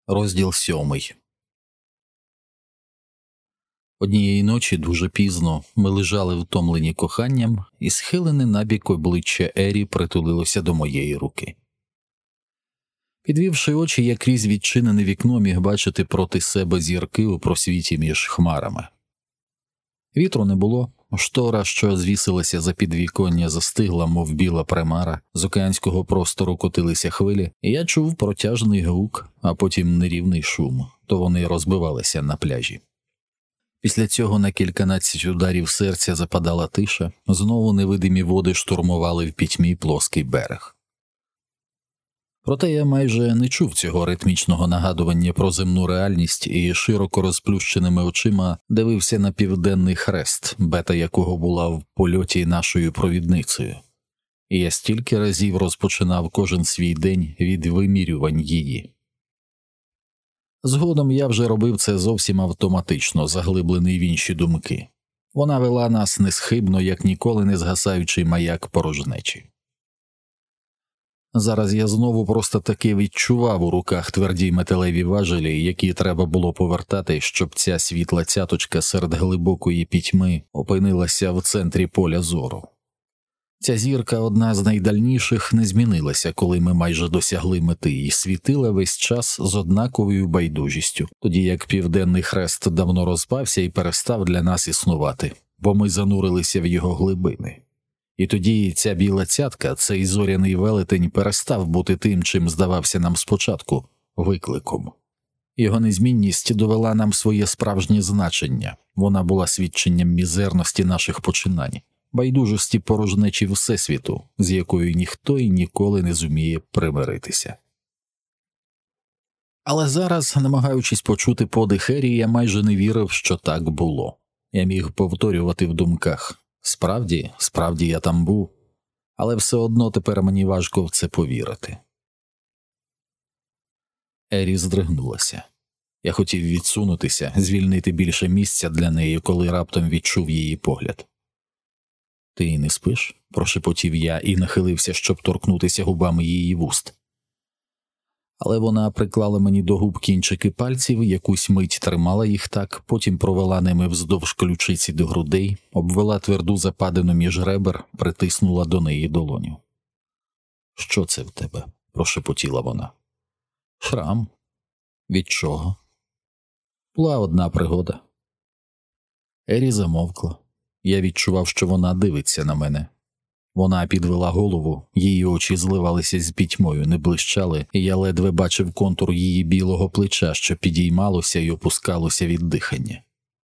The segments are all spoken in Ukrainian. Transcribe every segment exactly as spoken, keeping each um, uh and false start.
Розділ сьомий. Однієї ночі дуже пізно ми лежали втомлені коханням, і схилене набік обличчя Ері притулилося до моєї руки. Підвівши очі, я крізь відчинене вікно міг бачити проти себе зірки у просвіті між хмарами. Вітру не було, штора, що звісилася за підвіконня, застигла, мов біла примара, з океанського простору котилися хвилі, і я чув протяжний гук, а потім нерівний шум, то вони розбивалися на пляжі. Після цього на кільканадцять ударів серця западала тиша, знову невидимі води штурмували в пітьмі плоский берег. Проте я майже не чув цього ритмічного нагадування про земну реальність і широко розплющеними очима дивився на південний хрест, бета якого була в польоті нашою провідницею. І я стільки разів розпочинав кожен свій день від вимірювань її. Згодом я вже робив це зовсім автоматично, заглиблений в інші думки. Вона вела нас несхибно, як ніколи не згасаючий маяк порожнечі. Зараз я знову просто таки відчував у руках тверді металеві важелі, які треба було повертати, щоб ця світла цяточка серед глибокої пітьми опинилася в центрі поля зору. Ця зірка, одна з найдальніших, не змінилася, коли ми майже досягли мети, і світила весь час з однаковою байдужістю, тоді як південний хрест давно розпався і перестав для нас існувати, бо ми занурилися в його глибини. І тоді ця біла цятка, цей зоряний велетень перестав бути тим, чим здавався нам спочатку – викликом. Його незмінність довела нам своє справжнє значення, вона була свідченням мізерності наших починань, байдужості порожнечі Всесвіту, з якою ніхто і ніколи не зуміє примиритися. Але зараз, намагаючись почути подих Ері, я майже не вірив, що так було. Я міг повторювати в думках: справді, справді я там був, але все одно тепер мені важко в це повірити. Ері здригнулася. Я хотів відсунутися, звільнити більше місця для неї, коли раптом відчув її погляд. «Ти не спиш?» – прошепотів я і нахилився, щоб торкнутися губами її вуст. Але вона приклала мені до губ кінчики пальців, якусь мить тримала їх так, потім провела ними вздовж ключиці до грудей, обвела тверду западину між ребер, притиснула до неї долоню. «Що це в тебе?» – прошепотіла вона. «Шрам». «Від чого?» «Була одна пригода». Ері замовкла. Я відчував, що вона дивиться на мене. Вона підвела голову, її очі зливалися з пітьмою, не блищали, і я ледве бачив контур її білого плеча, що підіймалося і опускалося від дихання.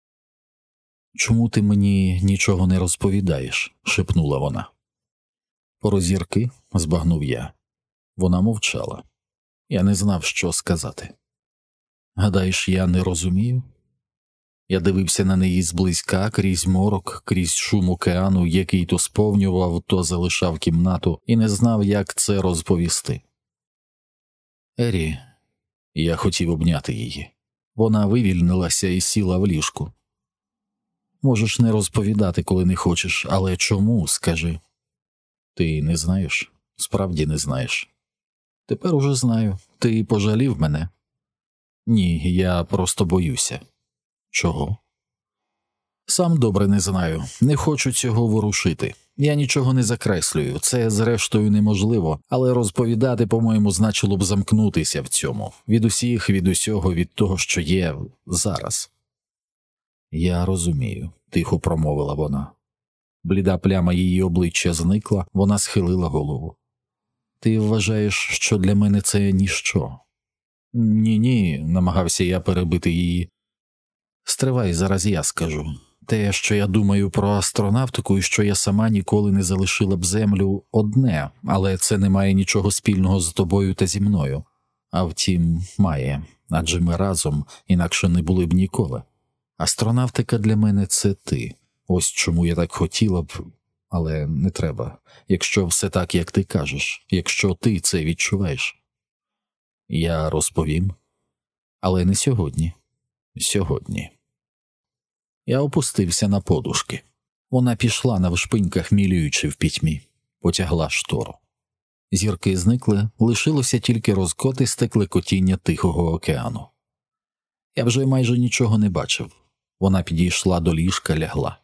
«Чому ти мені нічого не розповідаєш?» – шепнула вона. «Про зірки?» – збагнув я. Вона мовчала. Я не знав, що сказати. «Гадаєш, я не розумію?» Я дивився на неї зблизька, крізь морок, крізь шум океану, який то сповнював, то залишав кімнату, і не знав, як це розповісти. «Ері», я хотів обняти її. Вона вивільнилася і сіла в ліжку. «Можеш не розповідати, коли не хочеш, але чому, скажи?» «Ти не знаєш? Справді не знаєш?» «Тепер уже знаю. Ти пожалів мене?» «Ні, я просто боюся». «Чого?» «Сам добре не знаю. Не хочу цього ворушити. Я нічого не закреслюю. Це, зрештою, неможливо. Але розповідати, по-моєму, значило б замкнутися в цьому. Від усіх, від усього, від того, що є зараз». «Я розумію», – тихо промовила вона. Бліда пляма її обличчя зникла, вона схилила голову. «Ти вважаєш, що для мене це ніщо?» «Ні-ні», – намагався я перебити її. «Стривай, зараз я скажу. Те, що я думаю про астронавтику і що я сама ніколи не залишила б Землю, одне, але це не має нічого спільного з тобою та зі мною. А втім, має, адже ми разом, інакше не були б ніколи. Астронавтика для мене – це ти. Ось чому я так хотіла б, але не треба. Якщо все так, як ти кажеш, якщо ти це відчуваєш». «Я розповім. Але не сьогодні. Сьогодні». Я опустився на подушки. Вона пішла навшпиньках, мілюючи в пітьмі. Потягла штору. Зірки зникли, лишилося тільки розкотисте клекотіння Тихого океану. Я вже майже нічого не бачив. Вона підійшла до ліжка, лягла.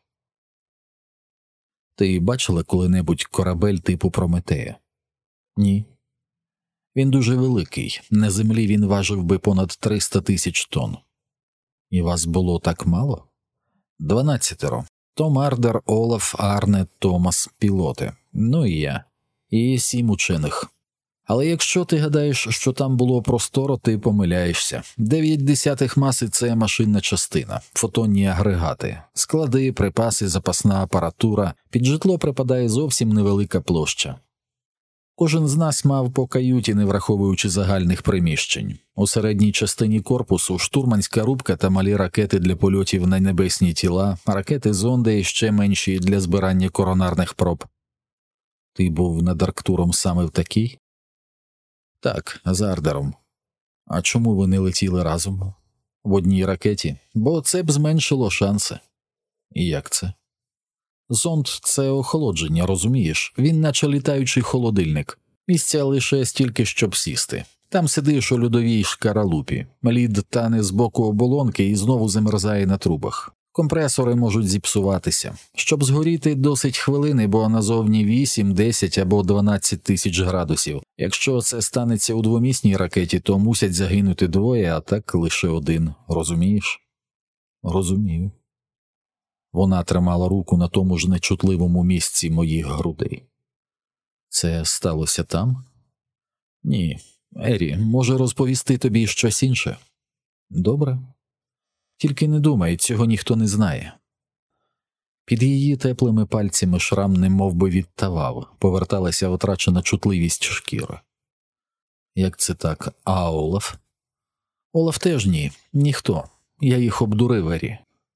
Ти бачила коли-небудь корабель типу Прометея? Ні. Він дуже великий, на землі він важив би понад триста тисяч тонн. І вас було так мало? Дванадцятеро. Том Ардер, Олаф, Арне, Томас, пілоти. Ну і я. І сім учених. Але якщо ти гадаєш, що там було просторо, ти помиляєшся. Дев'ять десятих маси – це машинна частина, фотонні агрегати, склади, припаси, запасна апаратура, під житло припадає зовсім невелика площа. Кожен з нас мав по каюті, не враховуючи загальних приміщень. У середній частині корпусу штурманська рубка та малі ракети для польотів на небесні тіла, ракети-зонди і ще менші для збирання коронарних проб. Ти був над Арктуром саме в такій? Так, з Ардером. А чому ви не летіли разом? В одній ракеті? Бо це б зменшило шанси. І як це? Зонд – це охолодження, розумієш? Він наче літаючий холодильник. Місця лише стільки, щоб сісти. Там сидиш у льодовій шкаралупі. Лід тане з боку оболонки і знову замерзає на трубах. Компресори можуть зіпсуватися. Щоб згоріти, досить хвилини, бо назовні вісім, десять або дванадцять тисяч градусів. Якщо це станеться у двомісній ракеті, то мусять загинути двоє, а так лише один. Розумієш? Розумію. Вона тримала руку на тому ж нечутливому місці моїх грудей. Це сталося там? Ні. Ері, може розповісти тобі щось інше? Добре. Тільки не думай, цього ніхто не знає. Під її теплими пальцями шрам немовби відтавав, поверталася втрачена чутливість шкіри. Як це так? А Олаф? Олаф теж ні, ніхто. Я їх обдурив, Ері.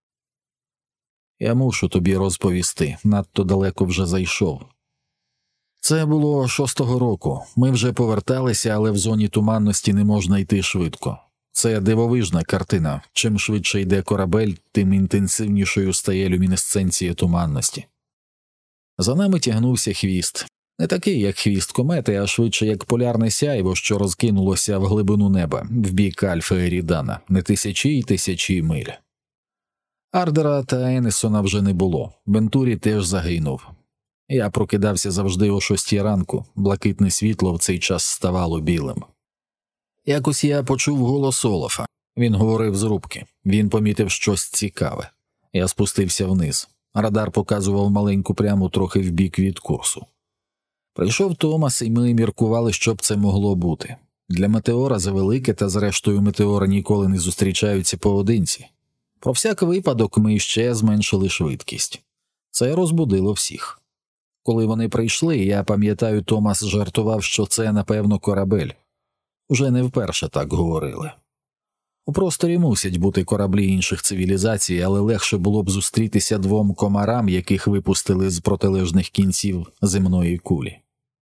Я мушу тобі розповісти, надто далеко вже зайшов. Це було шостого року. Ми вже поверталися, але в зоні туманності не можна йти швидко. Це дивовижна картина. Чим швидше йде корабель, тим інтенсивнішою стає люмінесценція туманності. За нами тягнувся хвіст. Не такий, як хвіст комети, а швидше, як полярне сяйво, що розкинулося в глибину неба, в бік Альфа Ерідана, не тисячі й тисячі миль. Ардера та Енесона вже не було, Вентурі теж загинув. Я прокидався завжди о шостій ранку, блакитне світло в цей час ставало білим. Якось я почув голос Олафа. Він говорив з рубки. Він помітив щось цікаве. Я спустився вниз. Радар показував маленьку пряму трохи вбік від курсу. Прийшов Томас, і ми міркували, що б це могло бути. Для метеора завелике, та зрештою метеори ніколи не зустрічаються поодинці. Про всяк випадок ми ще зменшили швидкість. Це розбудило всіх. Коли вони прийшли, я пам'ятаю, Томас жартував, що це, напевно, корабель. Уже не вперше так говорили. У просторі мусять бути кораблі інших цивілізацій, але легше було б зустрітися двом комарам, яких випустили з протилежних кінців земної кулі.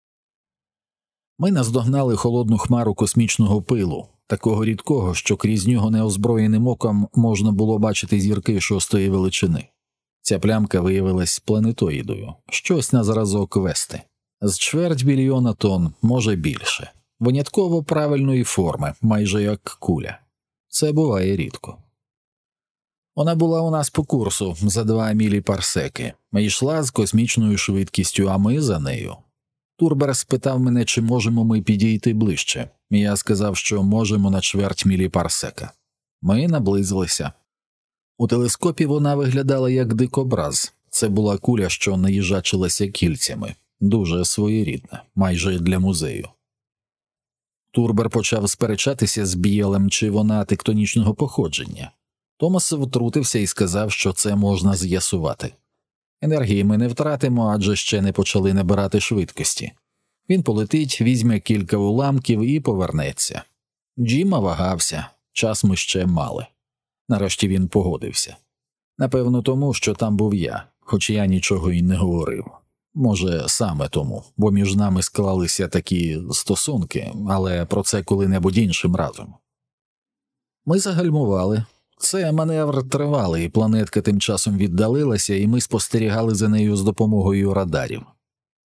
Ми наздогнали холодну хмару космічного пилу, такого рідкого, що крізь нього неозброєним оком можна було бачити зірки шостої величини. Ця плямка виявилась планетоїдою, щось на зразок Вести. З чверть мільйона тонн, може більше. Винятково правильної форми, майже як куля. Це буває рідко. Вона була у нас по курсу за два міліпарсеки. Йшла з космічною швидкістю, а ми за нею. Турбер спитав мене, чи можемо ми підійти ближче. Я сказав, що можемо на чверть міліпарсека. Ми наблизилися. У телескопі вона виглядала як дикобраз. Це була куля, що наїжачилася кільцями. Дуже своєрідна, майже для музею. Турбер почав сперечатися з Бієлем, чи вона тектонічного походження. Томас втрутився і сказав, що це можна з'ясувати. Енергії ми не втратимо, адже ще не почали набирати швидкості. Він полетить, візьме кілька уламків і повернеться. Джима вагався, час ми ще мали. Нарешті він погодився. Напевно тому, що там був я, хоч я нічого й не говорив. Може, саме тому, бо між нами склалися такі стосунки, але про це коли-небудь іншим разом. Ми загальмували. Це маневр тривалий, планетка тим часом віддалилася, і ми спостерігали за нею з допомогою радарів.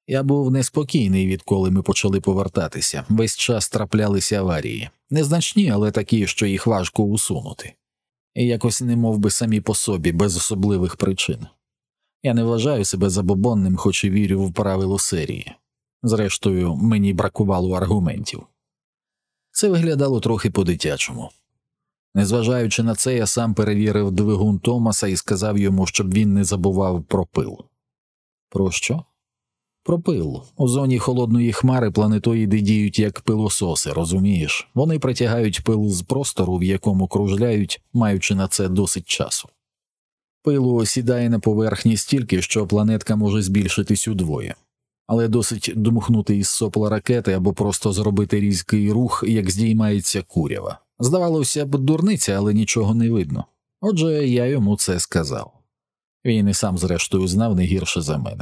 Я був неспокійний, відколи ми почали повертатися. Весь час траплялися аварії. Незначні, але такі, що їх важко усунути. І якось не мов би самі по собі, без особливих причин. Я не вважаю себе забобонним, хоч і вірю в правило серії. Зрештою, мені бракувало аргументів. Це виглядало трохи по-дитячому. Незважаючи на це, я сам перевірив двигун Томаса і сказав йому, щоб він не забував про пил. Про що? Про пил. У зоні холодної хмари планетоїди діють як пилососи, розумієш? Вони притягають пил з простору, в якому кружляють, маючи на це досить часу. Пилу осідає на поверхні стільки, що планетка може збільшитись удвоє. Але досить дмухнути із сопла ракети або просто зробити різкий рух, як здіймається курява. Здавалося б, дурниця, але нічого не видно. Отже, я йому це сказав. Він і сам, зрештою, знав не гірше за мене.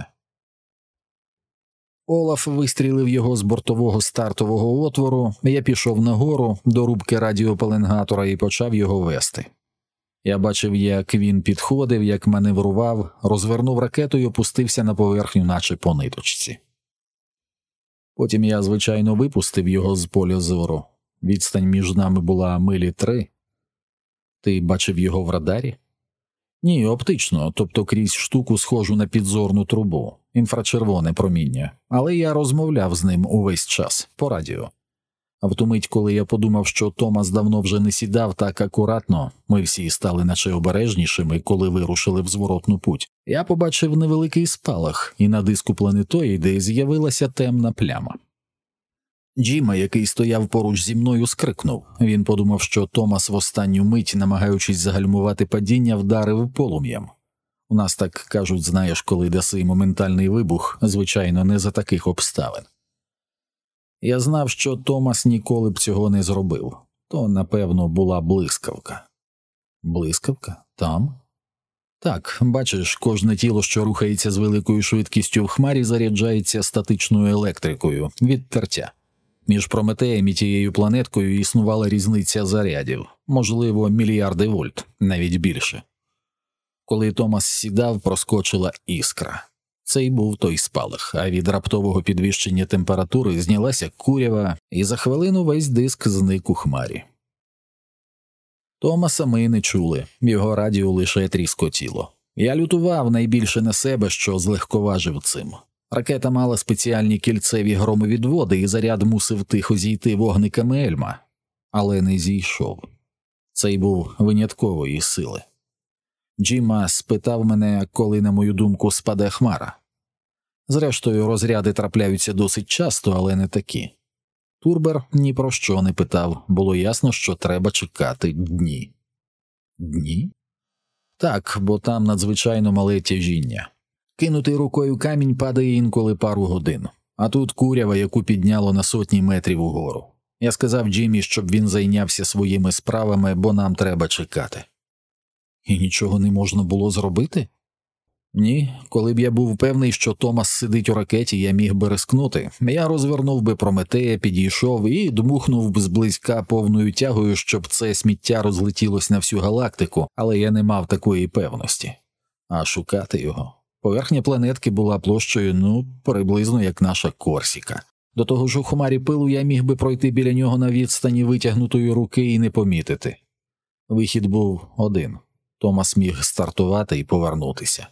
Олаф вистрілив його з бортового стартового отвору, я пішов нагору до рубки радіопеленгатора і почав його вести. Я бачив, як він підходив, як маневрував, розвернув ракету і опустився на поверхню, наче по ниточці. Потім я, звичайно, випустив його з поля зору. Відстань між нами була милі три. Ти бачив його в радарі? Ні, оптично, тобто крізь штуку, схожу на підзорну трубу, інфрачервоне проміння, але я розмовляв з ним увесь час, по радіо. А в ту мить, коли я подумав, що Томас давно вже не сідав так акуратно, ми всі стали наче обережнішими, коли вирушили в зворотну путь, я побачив невеликий спалах, і на диску планетоїди з'явилася темна пляма. Джима, який стояв поруч зі мною, скрикнув. Він подумав, що Томас в останню мить, намагаючись загальмувати падіння, вдарив полум'ям. У нас так кажуть, знаєш, коли даси моментальний вибух, звичайно, не за таких обставин. Я знав, що Томас ніколи б цього не зробив. То, напевно, була блискавка. Блискавка? Там? Так, бачиш, кожне тіло, що рухається з великою швидкістю в хмарі, заряджається статичною електрикою від тертя. Між Прометеєм і тією планеткою існувала різниця зарядів, можливо, мільярди вольт, навіть більше. Коли Томас сідав, проскочила іскра. Це й був той спалах, а від раптового підвищення температури знялася курява, і за хвилину весь диск зник у хмарі. Томаса ми не чули, його радіо лише тріскотіло. Я лютував найбільше на себе, що злегковажив цим. Ракета мала спеціальні кільцеві громовідводи, і заряд мусив тихо зійти вогниками Ельма. Але не зійшов. Цей був виняткової сили. Джима спитав мене, коли, на мою думку, спаде хмара. Зрештою, розряди трапляються досить часто, але не такі. Турбер ні про що не питав, було ясно, що треба чекати дні. Дні? Так, бо там надзвичайно мале тяжіння. Кинутий рукою камінь падає інколи пару годин, а тут курява, яку підняло на сотні метрів угору. Я сказав Джиммі, щоб він зайнявся своїми справами, бо нам треба чекати. І нічого не можна було зробити? Ні, коли б я був певний, що Томас сидить у ракеті, я міг би рискнути. Я розвернув би Прометея, підійшов і дмухнув б зблизька повною тягою, щоб це сміття розлетілось на всю галактику, але я не мав такої певності. А шукати його? Поверхня планетки була площею, ну, приблизно як наша Корсіка. До того ж у хмарі пилу я міг би пройти біля нього на відстані витягнутої руки і не помітити. Вихід був один. Томас міг стартувати і повернутися.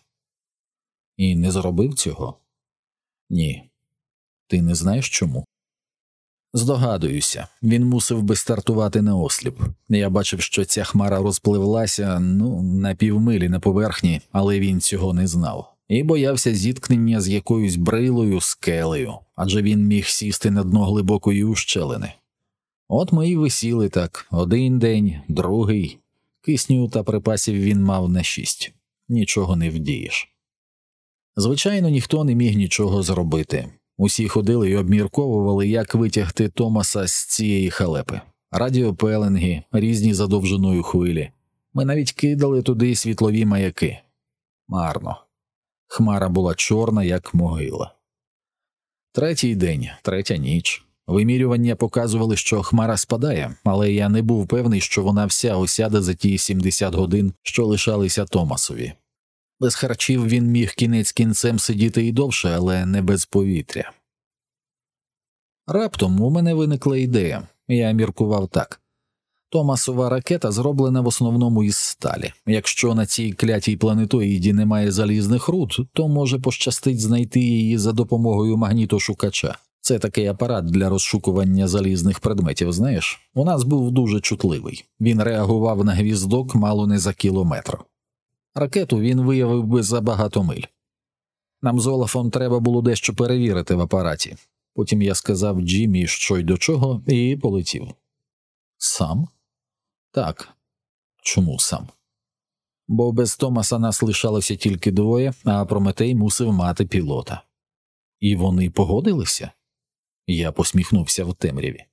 І не зробив цього? Ні. Ти не знаєш чому? Здогадуюся, він мусив би стартувати наосліп. Я бачив, що ця хмара розпливлася, ну, на півмилі на поверхні, але він цього не знав. І боявся зіткнення з якоюсь брилою, скелею, адже він міг сісти на дно глибокої ущелини. От ми й висіли так, один день, другий. Кисню та припасів він мав на шість. Нічого не вдієш. Звичайно, ніхто не міг нічого зробити. Усі ходили і обмірковували, як витягти Томаса з цієї халепи. Радіопеленги, різні за довжиною хвилі. Ми навіть кидали туди світлові маяки. Марно. Хмара була чорна, як могила. Третій день, третя ніч. Вимірювання показували, що хмара спадає, але я не був певний, що вона вся осяде за ті сімдесят годин, що лишалися Томасові. Без харчів він міг кінець кінцем сидіти і довше, але не без повітря. Раптом у мене виникла ідея. Я міркував так. Томасова ракета зроблена в основному із сталі. Якщо на цій клятій планетоїді немає залізних руд, то може пощастить знайти її за допомогою магнітошукача. Це такий апарат для розшукування залізних предметів, знаєш? У нас був дуже чутливий. Він реагував на гвіздок мало не за кілометр. Ракету він виявив би за багато миль. Нам з Олафом треба було дещо перевірити в апараті. Потім я сказав Джиммі, що й до чого, і полетів. Сам? Так. Чому сам? Бо без Томаса нас лишалося тільки двоє, а Прометей мусив мати пілота. І вони погодилися? Я посміхнувся в темряві.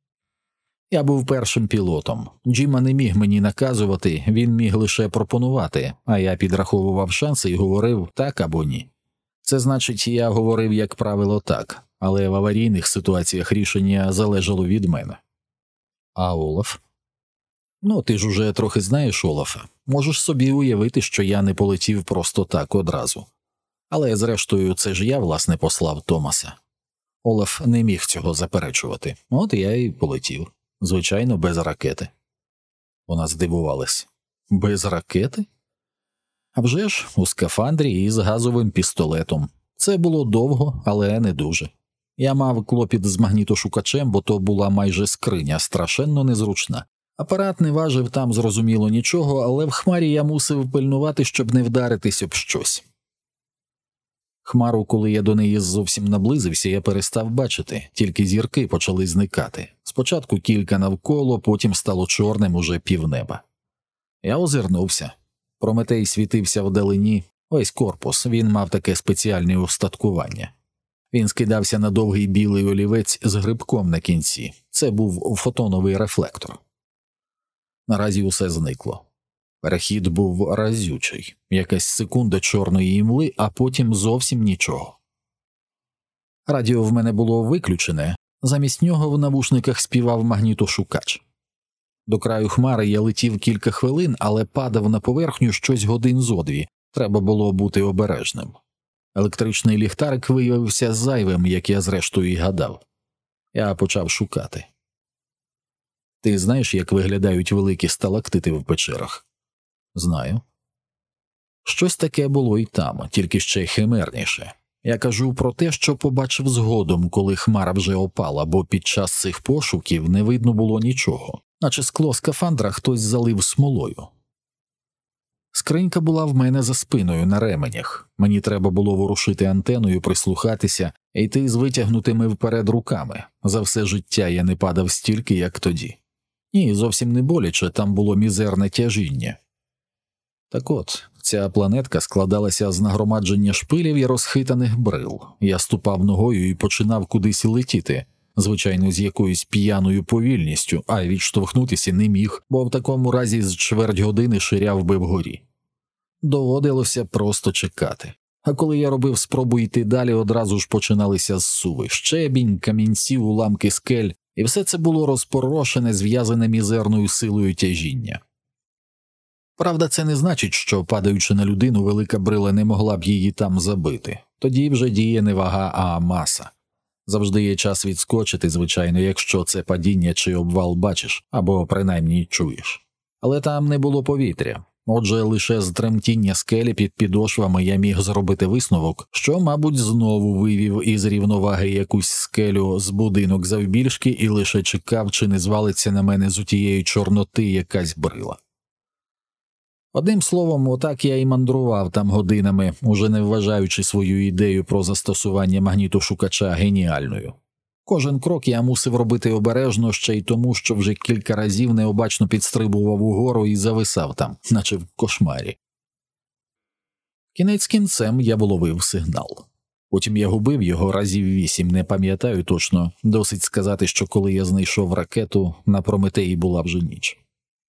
Я був першим пілотом. Джима не міг мені наказувати, він міг лише пропонувати, а я підраховував шанси і говорив так або ні. Це значить, я говорив, як правило, так, але в аварійних ситуаціях рішення залежало від мене. А Олаф? Ну, ти ж уже трохи знаєш Олафа. Можеш собі уявити, що я не полетів просто так одразу. Але, зрештою, це ж я, власне, послав Томаса. Олаф не міг цього заперечувати. От я і полетів. Звичайно, без ракети. Вона здивувалась. Без ракети? А вже ж, у скафандрі і з газовим пістолетом. Це було довго, але не дуже. Я мав клопіт з магнітошукачем, бо то була майже скриня, страшенно незручна. Апарат не важив там, зрозуміло, нічого, але в хмарі я мусив пильнувати, щоб не вдаритись об щось. Хмару, коли я до неї зовсім наблизився, я перестав бачити, тільки зірки почали зникати. Спочатку кілька навколо, потім стало чорним уже півнеба. Я озирнувся. Прометей світився вдалині. Весь корпус, він мав таке спеціальне устаткування. Він скидався на довгий білий олівець з грибком на кінці. Це був фотоновий рефлектор. Наразі усе зникло. Перехід був разючий. Якась секунда чорної імли, а потім зовсім нічого. Радіо в мене було виключене, замість нього в навушниках співав магнітошукач. До краю хмари я летів кілька хвилин, але падав на поверхню щось годин зо дві. Треба було бути обережним. Електричний ліхтарик виявився зайвим, як я зрештою й гадав. Я почав шукати. Ти знаєш, як виглядають великі сталактити в печерах? Знаю. Щось таке було і там, тільки ще химерніше. Я кажу про те, що побачив згодом, коли хмара вже опала, бо під час цих пошуків не видно було нічого, наче скло скафандра хтось залив смолою. Скринька була в мене за спиною на ременях. Мені треба було ворушити антеною, прислухатися і йти з витягнутими вперед руками. За все життя я не падав стільки, як тоді. Ні, зовсім не боляче, там було мізерне тяжіння. Так от, ця планетка складалася з нагромадження шпилів і розхитаних брил. Я ступав ногою і починав кудись летіти, звичайно, з якоюсь п'яною повільністю, а відштовхнутися не міг, бо в такому разі з чверть години ширяв би вгорі. Доводилося просто чекати. А коли я робив спробу йти далі, одразу ж починалися зсуви, щебінь, камінці, уламки скель, і все це було розпорошене, зв'язане мізерною силою тяжіння. Правда, це не значить, що, падаючи на людину, велика брила не могла б її там забити. Тоді вже діє не вага, а маса. Завжди є час відскочити, звичайно, якщо це падіння чи обвал бачиш, або принаймні чуєш. Але там не було повітря. Отже, лише з тремтіння скелі під підошвами я міг зробити висновок, що, мабуть, знову вивів із рівноваги якусь скелю з будинок завбільшки і лише чекав, чи не звалиться на мене з утієї чорноти якась брила. Одним словом, отак я і мандрував там годинами, уже не вважаючи свою ідею про застосування магнітошукача геніальною. Кожен крок я мусив робити обережно ще й тому, що вже кілька разів необачно підстрибував угору і зависав там, наче в кошмарі. Кінець кінцем я вловив сигнал. Потім я губив його разів вісім, не пам'ятаю точно, досить сказати, що коли я знайшов ракету, на Прометеї була вже ніч.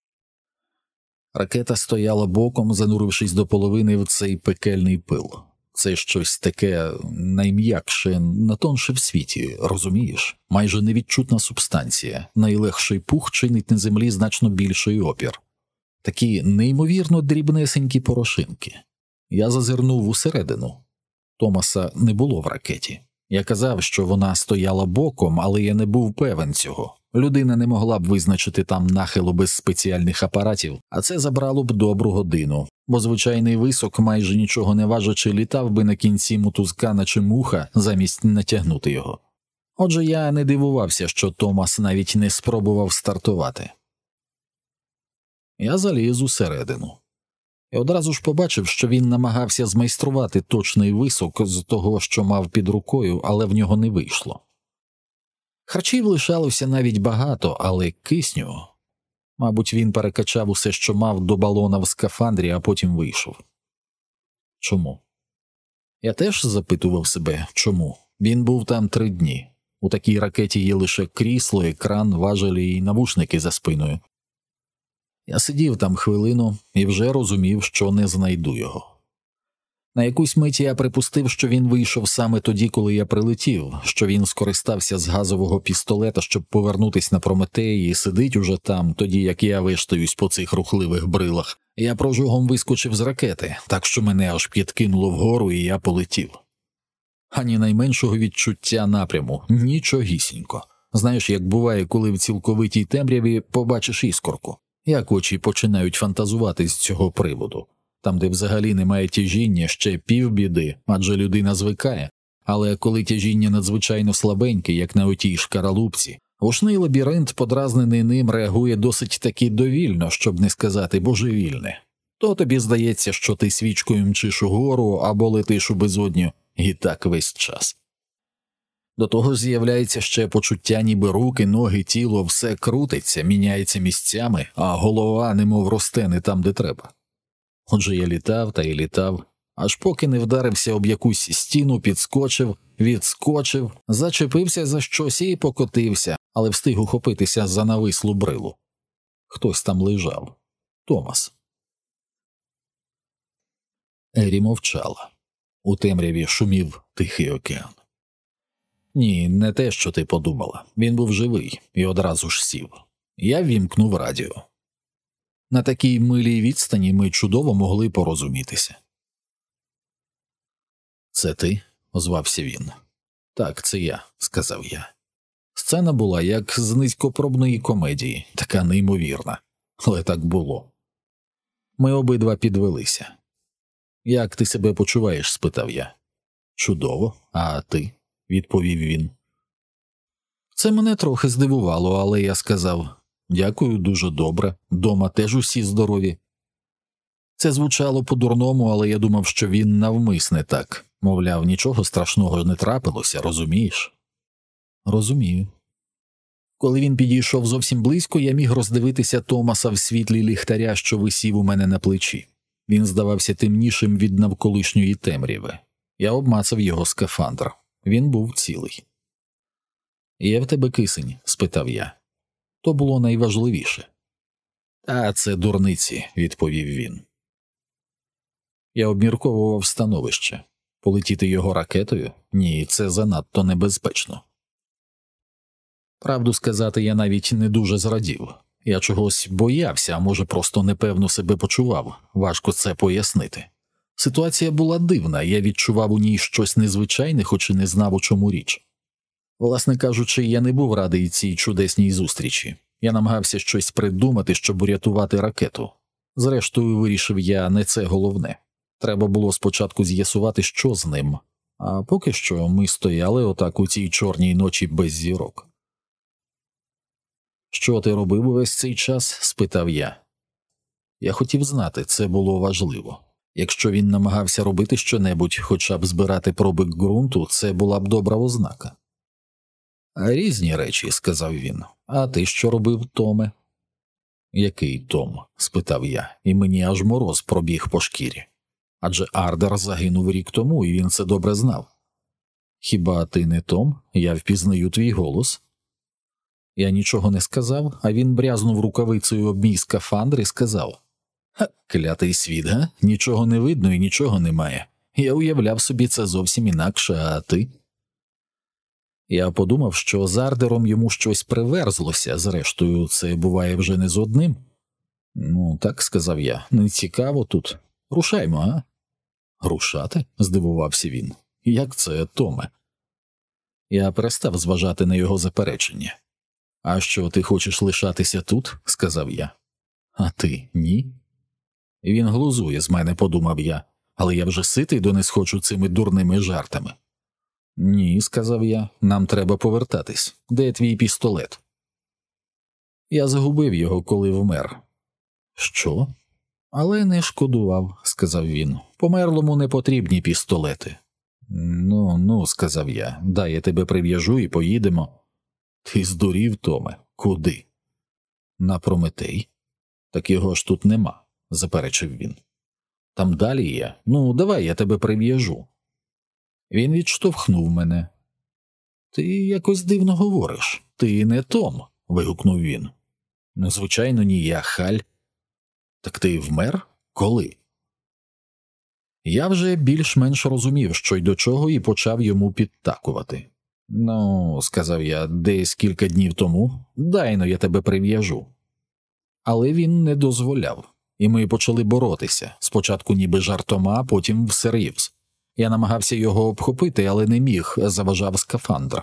Ракета стояла боком, занурившись до половини в цей пекельний пил. Це щось таке найм'якше, натонше в світі, розумієш? Майже невідчутна субстанція, найлегший пух чинить на землі значно більший опір. Такі неймовірно дрібнесенькі порошинки. Я зазирнув усередину. Томаса не було в ракеті. Я казав, що вона стояла боком, але я не був певен цього. Людина не могла б визначити там нахилу без спеціальних апаратів, а це забрало б добру годину, бо звичайний висок, майже нічого не важачи, літав би на кінці мотузка, наче муха, замість натягнути його. Отже, я не дивувався, що Томас навіть не спробував стартувати. Я заліз усередину. І одразу ж побачив, що він намагався змайструвати точний висок з того, що мав під рукою, але в нього не вийшло. Харчів лишалося навіть багато, але кисню... Мабуть, він перекачав усе, що мав, до балона в скафандрі, а потім вийшов. Чому? Я теж запитував себе, чому. Він був там три дні. У такій ракеті є лише крісло, екран, важелі і навушники за спиною. Я сидів там хвилину і вже розумів, що не знайду його. На якусь мить я припустив, що він вийшов саме тоді, коли я прилетів, що він скористався з газового пістолета, щоб повернутись на Прометей і сидить уже там, тоді як я виштаюсь по цих рухливих брилах. Я прожогом вискочив з ракети, так що мене аж підкинуло вгору і я полетів. Ані найменшого відчуття напряму, нічогісінько. Знаєш, як буває, коли в цілковитій темряві побачиш іскорку, як очі починають фантазувати з цього приводу. Там, де взагалі немає тяжіння, ще півбіди, адже людина звикає, але коли тяжіння надзвичайно слабеньке, як на отій шкаралупці, гучний лабіринт, подразнений ним, реагує досить таки довільно, щоб не сказати божевільне. То тобі здається, що ти свічкою мчиш угору або летиш у безодню, і так весь час. До того ж з'являється ще почуття, ніби руки, ноги, тіло, все крутиться, міняється місцями, а голова немов росте не там, де треба. Отже, я літав та й літав, аж поки не вдарився об якусь стіну, підскочив, відскочив, зачепився за щось і покотився, але встиг ухопитися за навислу брилу. Хтось там лежав. Томас. Ері мовчала. У темряві шумів Тихий океан. Ні, не те, що ти подумала. Він був живий і одразу ж сів. Я ввімкнув радіо. На такій милій відстані ми чудово могли порозумітися. «Це ти?» – озвався він. «Так, це я», – сказав я. Сцена була як з низькопробної комедії, така неймовірна. Але так було. Ми обидва підвелися. «Як ти себе почуваєш?» – спитав я. «Чудово, а ти?» – відповів він. Це мене трохи здивувало, але я сказав: «Дякую, дуже добре, дома теж усі здорові». Це звучало по-дурному, але я думав, що він навмисне так. Мовляв, нічого страшного не трапилося, розумієш? Розумію. Коли він підійшов зовсім близько, я міг роздивитися Томаса в світлі ліхтаря, що висів у мене на плечі. Він здавався темнішим від навколишньої темряви. Я обмацав його скафандр. Він був цілий. «Є в тебе кисень?» – спитав я. То було найважливіше. «А це дурниці», – відповів він. Я обмірковував становище. Полетіти його ракетою? Ні, це занадто небезпечно. Правду сказати, я навіть не дуже зрадів. Я чогось боявся, а може просто непевно себе почував. Важко це пояснити. Ситуація була дивна, я відчував у ній щось незвичайне, хоч і не знав, у чому річ. Власне кажучи, я не був радий цій чудесній зустрічі. Я намагався щось придумати, щоб урятувати ракету. Зрештою, вирішив я, не це головне. Треба було спочатку з'ясувати, що з ним. А поки що ми стояли отак у цій чорній ночі без зірок. «Що ти робив увесь цей час?» – спитав я. Я хотів знати, це було важливо. Якщо він намагався робити щонебудь, хоча б збирати проби ґрунту, це була б добра ознака. «Різні речі», – сказав він. «А ти що робив, Томе?» «Який Том?» – спитав я, і мені аж мороз пробіг по шкірі. Адже Ардер загинув рік тому, і він це добре знав. «Хіба ти не Том? Я впізнаю твій голос». Я нічого не сказав, а він брязнув рукавицею об мій скафандр і сказав: «Ха, клятий світ, га? Нічого не видно і нічого немає. Я уявляв собі це зовсім інакше, а ти?» Я подумав, що з Ардером йому щось приверзлося, зрештою, це буває вже не з одним. «Ну, так», – сказав я, – «не цікаво тут. Рушаймо, а?» Рушати? Здивувався він. Як це, Томе? Я перестав зважати на його заперечення. А що, ти хочеш лишатися тут? Сказав я. А ти ні? Він глузує з мене, подумав я, але я вже ситий донесхочу цими дурними жартами. Ні, сказав я, нам треба повертатись. Де твій пістолет? Я загубив його, коли вмер. Що? Але не шкодував, сказав він. Померлому не потрібні пістолети. Ну, ну, сказав я, дай я тебе прив'яжу і поїдемо. Ти здурів, Томе? Куди? На Прометей. Так його ж тут нема, заперечив він. Там далі є. Ну, давай я тебе прив'яжу. Він відштовхнув мене. Ти якось дивно говориш. Ти не Том, вигукнув він. Ну, звичайно, ні, я Халь. Так ти вмер? Коли? Я вже більш-менш розумів, що й до чого, і почав йому підтакувати. Ну, сказав я, десь кілька днів тому, дай-но я тебе прив'яжу. Але він не дозволяв, і ми почали боротися, спочатку ніби жартома, потім всерйоз. Я намагався його обхопити, але не міг, заважав скафандр.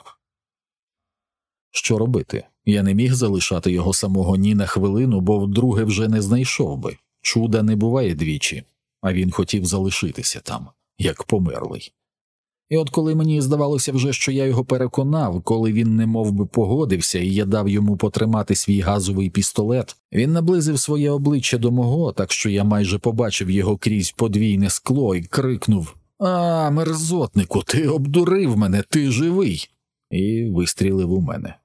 Що робити? Я не міг залишати його самого ні на хвилину, бо вдруге вже не знайшов би. Чуда не буває двічі, а він хотів залишитися там, як померлий. І от коли мені здавалося вже, що я його переконав, коли він немов би погодився і я дав йому потримати свій газовий пістолет, він наблизив своє обличчя до мого, так що я майже побачив його крізь подвійне скло і крикнув: «А, мерзотнику, ти обдурив мене, ти живий!» і вистрілив у мене.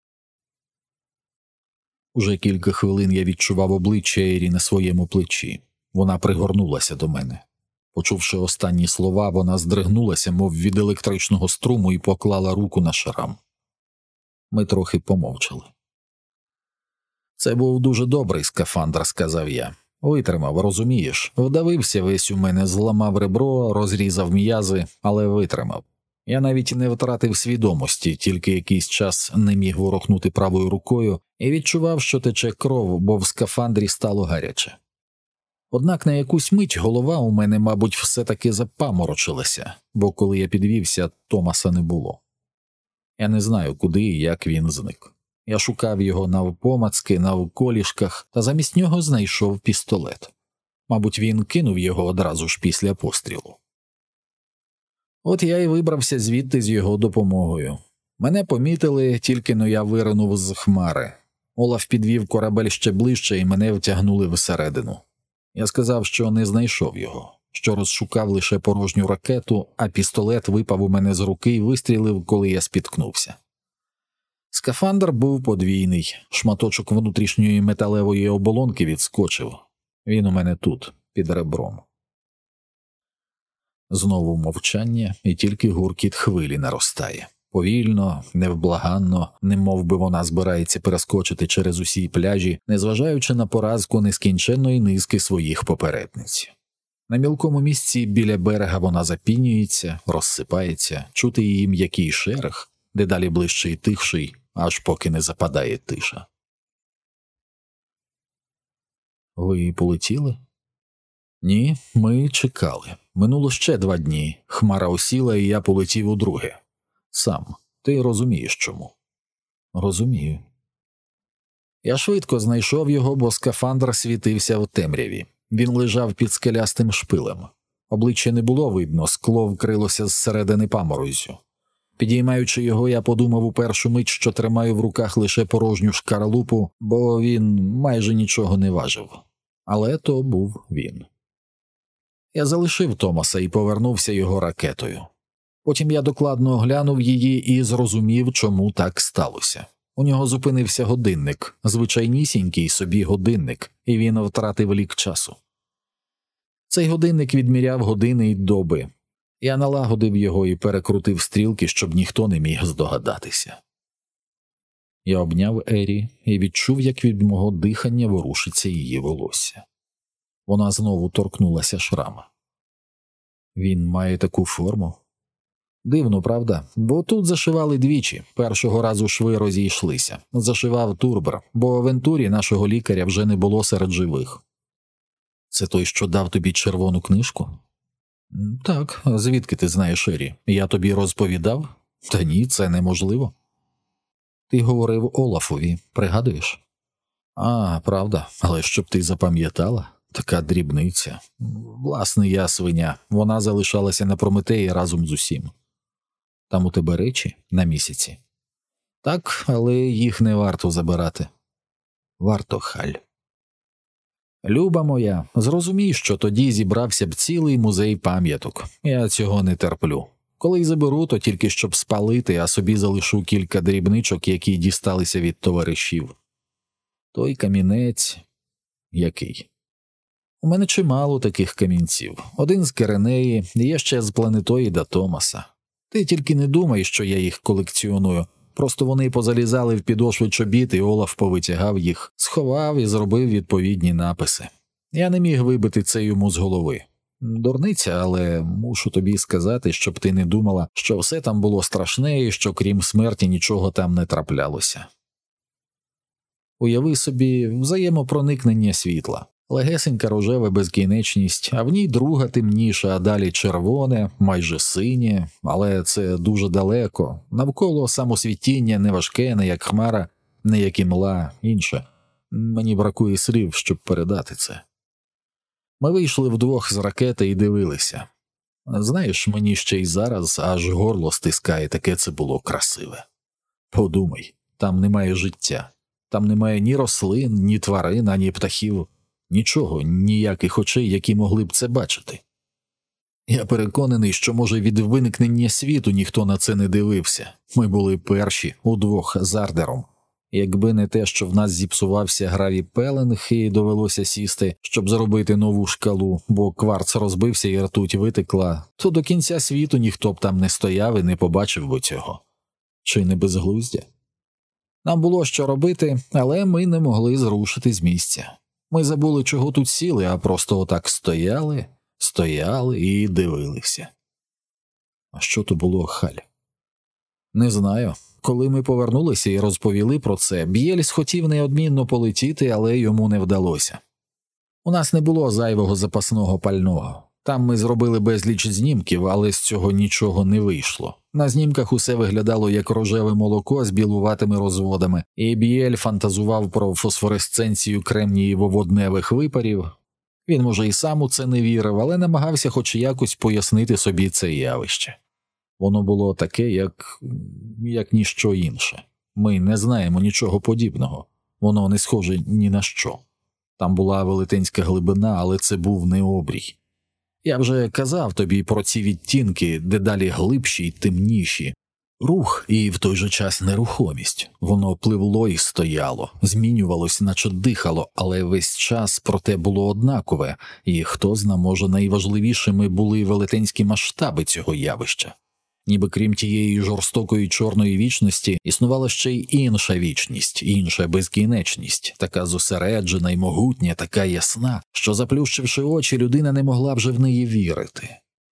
Уже кілька хвилин я відчував обличчя Ері на своєму плечі. Вона пригорнулася до мене. Почувши останні слова, вона здригнулася, мов від електричного струму, і поклала руку на шрам. Ми трохи помовчали. «Це був дуже добрий скафандр», – сказав я. «Витримав, розумієш. Вдавився весь у мене, зламав ребро, розрізав м'язи, але витримав. Я навіть не втратив свідомості, тільки якийсь час не міг ворухнути правою рукою і відчував, що тече кров, бо в скафандрі стало гаряче. Однак на якусь мить голова у мене, мабуть, все-таки запаморочилася, бо коли я підвівся, Томаса не було. Я не знаю, куди і як він зник. Я шукав його навпомацки, навколішках, та замість нього знайшов пістолет. Мабуть, він кинув його одразу ж після пострілу. От я й вибрався звідти з його допомогою. Мене помітили, тільки-но я виринув з хмари. Олаф підвів корабель ще ближче і мене втягнули всередину. Я сказав, що не знайшов його, що розшукав лише порожню ракету, а пістолет випав у мене з руки і вистрілив, коли я спіткнувся. Скафандр був подвійний, шматочок внутрішньої металевої оболонки відскочив. Він у мене тут, під ребром. Знову мовчання, і тільки гуркіт хвилі наростає. Повільно, невблаганно, немов би вона збирається перескочити через усі пляжі, незважаючи на поразку нескінченної низки своїх попередниць. На мілкому місці біля берега вона запінюється, розсипається, чути її м'який шерех, дедалі ближче й тихший, аж поки не западає тиша. «Ви полетіли?» «Ні, ми чекали. Минуло ще два дні. Хмара осіла, і я полетів удруге. Сам. Ти розумієш чому?» «Розумію». Я швидко знайшов його, бо скафандр світився в темряві. Він лежав під скелястим шпилем. Обличчя не було видно, скло вкрилося зсередини паморозю. Підіймаючи його, я подумав у першу мить, що тримаю в руках лише порожню шкаралупу, бо він майже нічого не важив. Але то був він. Я залишив Томаса і повернувся його ракетою. Потім я докладно оглянув її і зрозумів, чому так сталося. У нього зупинився годинник, звичайнісінький собі годинник, і він втратив лік часу. Цей годинник відміряв години й доби. Я налагодив його і перекрутив стрілки, щоб ніхто не міг здогадатися. Я обняв Ері і відчув, як від мого дихання ворушиться її волосся. Вона знову торкнулася шрама. «Він має таку форму?» «Дивно, правда? Бо тут зашивали двічі. Першого разу шви розійшлися. Зашивав Турбер, бо в Вентурі нашого лікаря вже не було серед живих». «Це той, що дав тобі червону книжку?» «М, Так, звідки ти знаєш, Ері? Я тобі розповідав? Та ні, це неможливо. Ти говорив Олафові, пригадуєш? А, правда, але щоб ти запам'ятала, така дрібниця. Власне, я свиня, вона залишалася на Прометеї разом з усім. Там у тебе речі на місяці? Так, але їх не варто забирати. Варто, Халь. Люба моя, зрозумій, що тоді зібрався б цілий музей пам'яток. Я цього не терплю. Коли й заберу, то тільки щоб спалити, а собі залишу кілька дрібничок, які дісталися від товаришів. Той камінець... Який? У мене чимало таких камінців. Один з Керенеї, є ще з планетоїда Томаса. Ти тільки не думай, що я їх колекціоную. Просто вони позалізали в підошви чобіт, і Олаф повитягав їх, сховав і зробив відповідні написи. Я не міг вибити це йому з голови. Дурниця, але мушу тобі сказати, щоб ти не думала, що все там було страшне і що крім смерті нічого там не траплялося. Уяви собі взаємопроникнення світла. Легесенька рожева безкінечність, а в ній друга темніша, а далі червоне, майже синє, але це дуже далеко. Навколо самосвітіння не важке, не як хмара, не як імла, інше. Мені бракує слів, щоб передати це. Ми вийшли вдвох з ракети і дивилися. Знаєш, мені ще й зараз аж горло стискає, таке це було красиве. Подумай, там немає життя. Там немає ні рослин, ні тварин, ані птахів. Нічого, ніяких очей, які могли б це бачити. Я переконаний, що, може, від виникнення світу ніхто на це не дивився. Ми були перші, удвох з Ардером. Якби не те, що в нас зіпсувався граві-пеленг і довелося сісти, щоб зробити нову шкалу, бо кварц розбився і ртуть витекла, то до кінця світу ніхто б там не стояв і не побачив би цього. Чи не безглуздя? Нам було що робити, але ми не могли зрушити з місця. Ми забули, чого тут сіли, а просто отак стояли, стояли і дивилися. А що то було, Халь? Не знаю. Коли ми повернулися і розповіли про це, Б'єльс хотів неодмінно полетіти, але йому не вдалося. У нас не було зайвого запасного пального. Там ми зробили безліч знімків, але з цього нічого не вийшло. На знімках усе виглядало як рожеве молоко з білуватими розводами, і Б'єль фантазував про фосфоресценцію кремнієво-водневих випарів. Він, може, і сам у це не вірив, але намагався хоч якось пояснити собі це явище. Воно було таке, як... як ніщо інше. Ми не знаємо нічого подібного. Воно не схоже ні на що. Там була велетенська глибина, але це був не обрій. Я вже казав тобі про ці відтінки, дедалі глибші й темніші. Рух і в той же час нерухомість. Воно пливло і стояло, змінювалось, наче дихало, але весь час проте було однакове, і хто зна, може, найважливішими були велетенські масштаби цього явища. Ніби крім тієї жорстокої чорної вічності, існувала ще й інша вічність, інша безкінечність, така зосереджена й могутня, така ясна, що, заплющивши очі, людина не могла вже в неї вірити.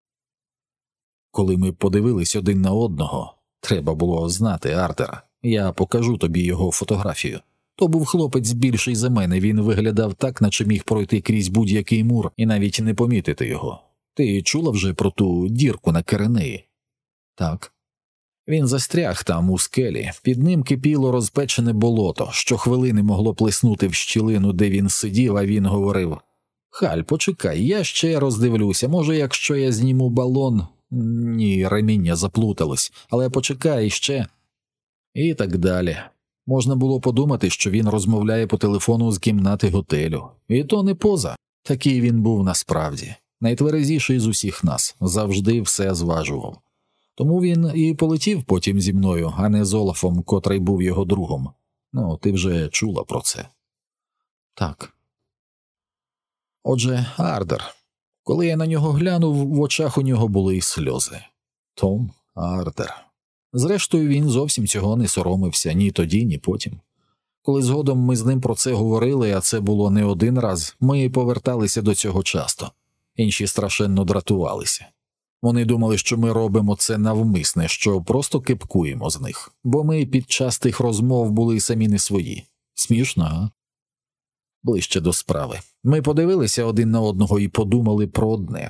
Коли ми подивились один на одного, треба було знати Ардера, я покажу тобі його фотографію. То був хлопець більший за мене, він виглядав так, наче міг пройти крізь будь-який мур і навіть не помітити його. Ти чула вже про ту дірку на Керенеї? Так. Він застряг там у скелі, під ним кипіло розпечене болото, щохвилини могло плеснути в щілину, де він сидів, а він говорив: «Халь, почекай, я ще роздивлюся, може, якщо я зніму балон...» Ні, реміння заплуталось, але почекай ще. І так далі. Можна було подумати, що він розмовляє по телефону з кімнати готелю. І то не поза. Такий він був насправді. Найтверезіший з усіх нас, завжди все зважував. Тому він і полетів потім зі мною, а не з Олафом, котрий був його другом. Ну, ти вже чула про це. Так. Отже, Ардер. Коли я на нього глянув, в очах у нього були й сльози. Том Ардер. Зрештою, він зовсім цього не соромився ні тоді, ні потім. Коли згодом ми з ним про це говорили, а це було не один раз, ми поверталися до цього часто. Інші страшенно дратувалися. Вони думали, що ми робимо це навмисне, що просто кепкуємо з них, бо ми під час тих розмов були самі не свої. Смішно, а? Ближче до справи. Ми подивилися один на одного і подумали про одне.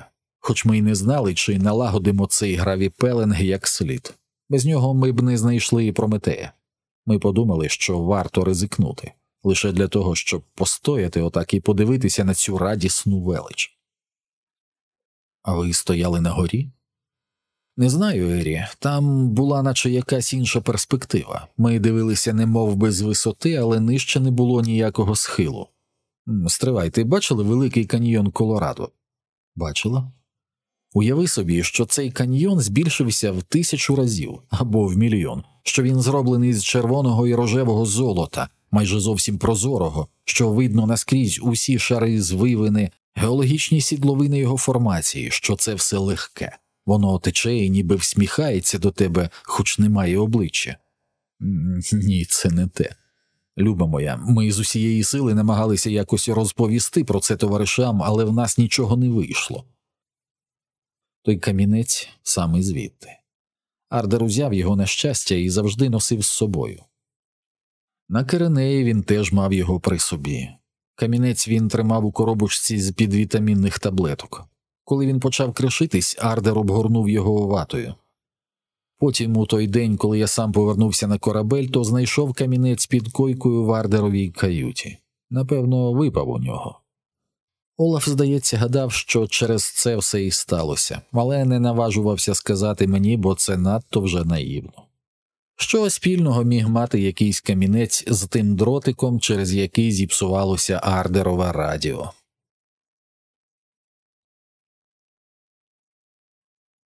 хоч ми й не знали, чи налагодимо цей гравіпеленг як слід. Без нього ми б не знайшли і Прометея. Ми подумали, що варто ризикнути, лише для того, щоб постояти отак і подивитися на цю радісну велич. А ви стояли на горі? Не знаю, Ері, там була наче якась інша перспектива. Ми дивилися немов би з висоти, але нижче не було ніякого схилу. Стривай, ти бачили великий каньйон Колорадо? Бачила? Уяви собі, що цей каньйон збільшився в тисячу разів, або в мільйон, що він зроблений з червоного і рожевого золота, майже зовсім прозорого, що видно наскрізь усі шари звивини, геологічні сідловини його формації, що це все легке. Воно тече і ніби всміхається до тебе, хоч немає обличчя. Ні, це не те. Люба моя, ми з усієї сили намагалися якось розповісти про це товаришам, але в нас нічого не вийшло. Той камінець саме звідти. Ардер узяв його на щастя і завжди носив з собою. На Киренеї він теж мав його при собі. Камінець він тримав у коробочці з підвітамінних таблеток. Коли він почав кришитись, Ардер обгорнув його ватою. Потім, у той день, коли я сам повернувся на корабель, то знайшов камінець під койкою в Ардеровій каюті. Напевно, випав у нього. Олаф, здається, гадав, що через це все і сталося, але не наважувався сказати мені, бо це надто вже наївно. Що спільного міг мати якийсь камінець з тим дротиком, через який зіпсувалося Ардерове радіо?